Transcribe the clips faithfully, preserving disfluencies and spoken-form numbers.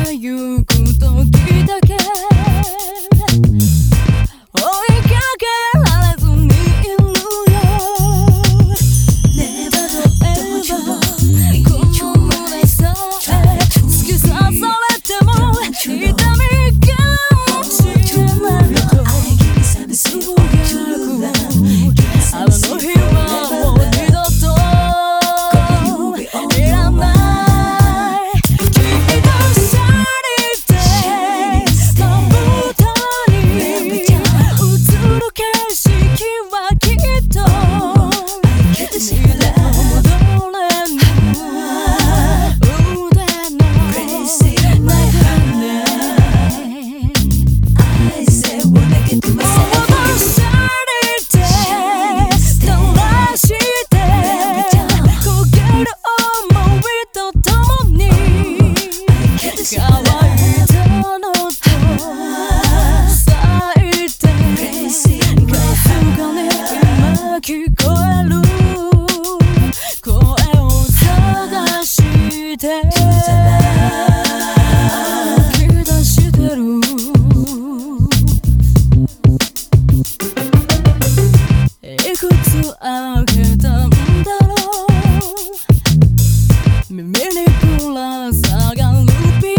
てゆく時だけ追いかけられずにいるよ。例えばこの胸さえ突き刺されても痛みがもしれないとつぶやくあの日はもう二度といらないきっと去りてまぶたに映る景色はきっと二度戻れぬ腕の中で乾いたのと咲いてかすかに今聞こえる声を探して吐き出してる。いくつ開けたんだろう耳にぶら下がる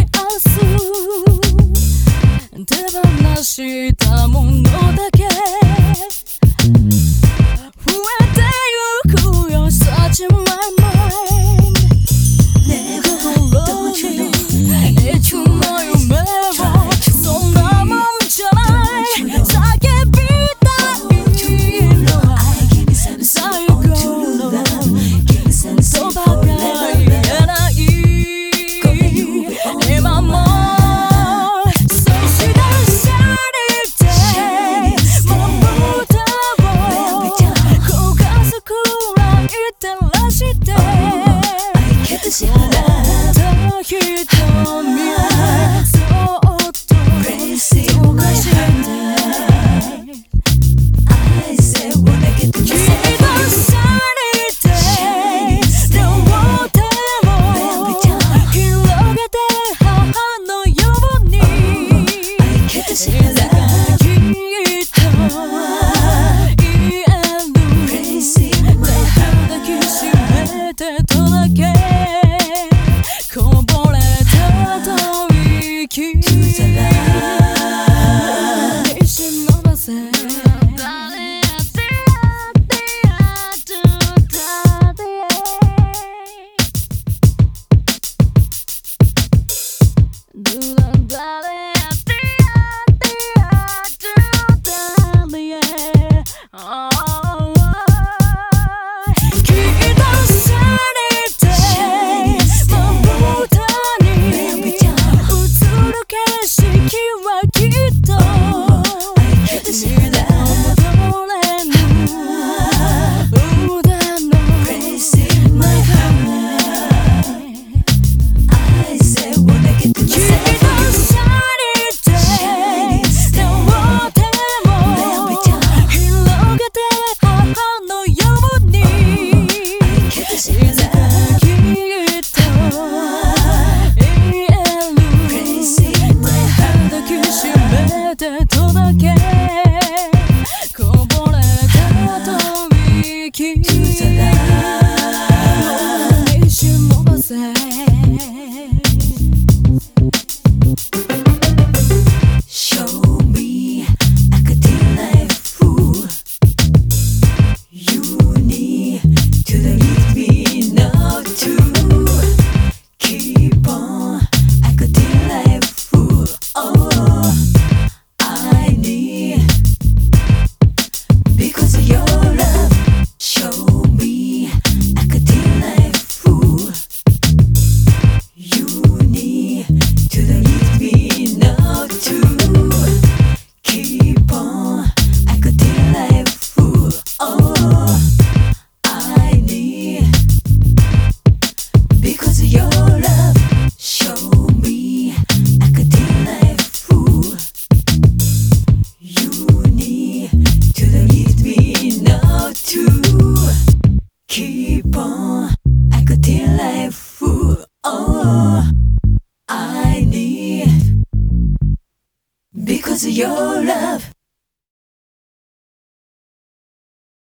手放したものだけ増えてゆくよ Such my mind 心にいつの夢もそんなもんじゃない叫びたいのは最後の言葉が言えない今も瞳そっと溶かしてきっと去りて両手も広げて母のようにいつかきっと言える抱きしめてとだけこぼれたと息に忍ばせとだけこぼれたと息に忍ばせShow me I could tell a fool You need to leave me now too Keep on I could tell a fool Oh because of your love, show me I could deal like a fool. You need to leave me your love